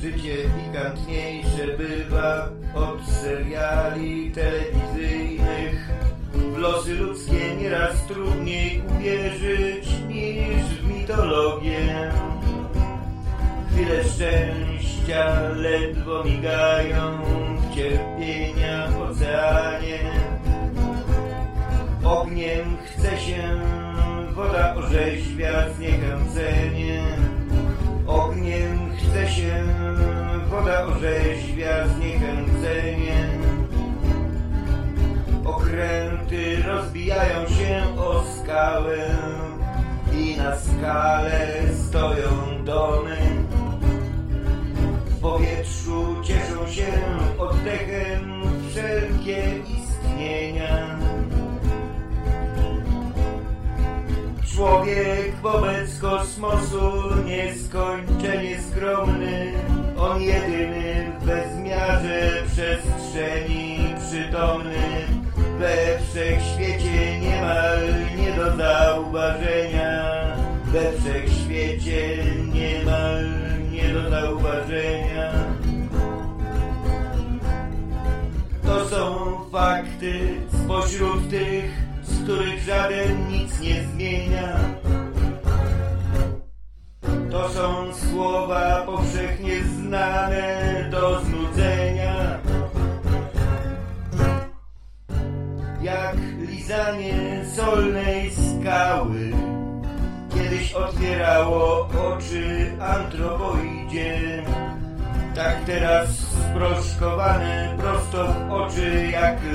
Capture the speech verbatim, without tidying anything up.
Życie pikantniejsze bywa od seriali telewizyjnych. W losy ludzkie nieraz trudniej uwierzyć niż w mitologię. Chwile szczęścia ledwo migają w cierpienia w oceanie. Ogniem chce się woda orzeźwia zniechęcenie. Ogniem chce się woda orzeźwia zniechęcenie. Okręty rozbijają się o skałę i na skale stoją domy. W powietrzu cieszą się oddechem wszelkie istnienia. Człowiek wobec kosmosu nieskończenie skromny, on jedyny w bezmiarze przestrzeni przytomny, we wszechświecie niemal nie do zauważenia, we wszechświecie niemal nie do zauważenia. To są fakty spośród tych, z których żaden nic nie zmienia. To są słowa powszechnie znane do znudzenia. Jak lizanie solnej skały kiedyś otwierało oczy antropoidzie, tak teraz sproszkowane prosto w oczy jak